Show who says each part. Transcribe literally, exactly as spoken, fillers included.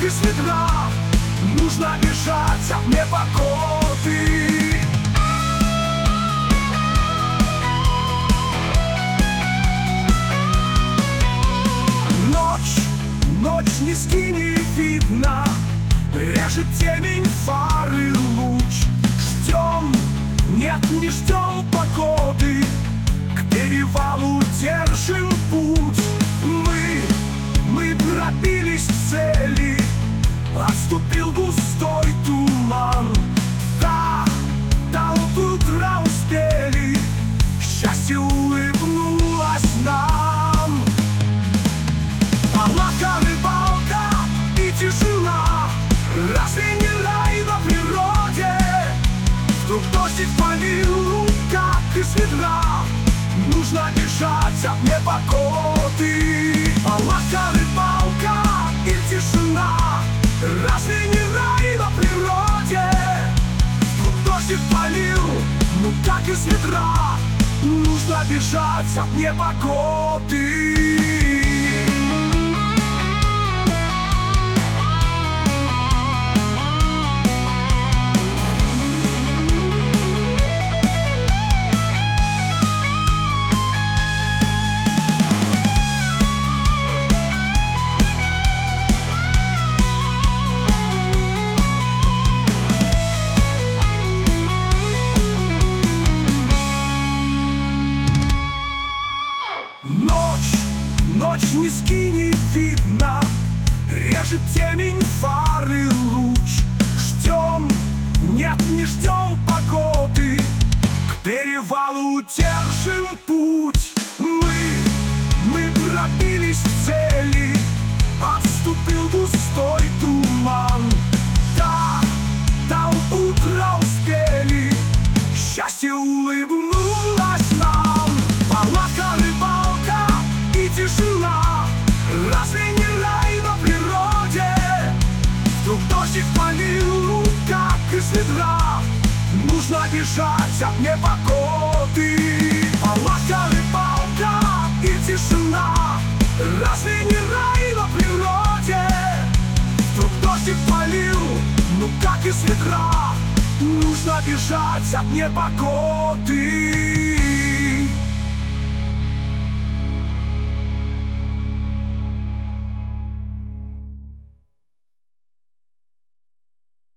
Speaker 1: из ведра. Нужно бежать от непогоды. Ночь, ночь низки не видно, режет темень фары луч. Ждем, нет, не ждем погоды, к перевалу держим путь. Мы, мы пробились к цели, отступил густой туман. Да, до утра успели, счастье улыбнулось нам. Палатка, рыбалка и тишина, разве не рай на природе? Вдруг дождик полил, как из ведра. Нужно бежать от непогоды. Палатка, рыбалка и тишина, разве не рай на природе? Вдруг дождик полил, ну как из ведра. Нужно бежать от непогоды. Ночь низки не видно, режет темень фары луч. Ждем, нет, не ждем погоды, к перевалу держим путь. Мы, мы пробились к цели, отступил густой туман. Да, до утра успели, счастье улыбнулось нам. Палатка, рыбалка и тишина, разве не рай на природе? Вдруг дождик полил, как из ведра. Нужно бежать от непогоды. Палатка, рыбалка и тишина, разве не рай на природе? Вдруг дождик полил, ну как из ведра. Нужно бежать от непогоды.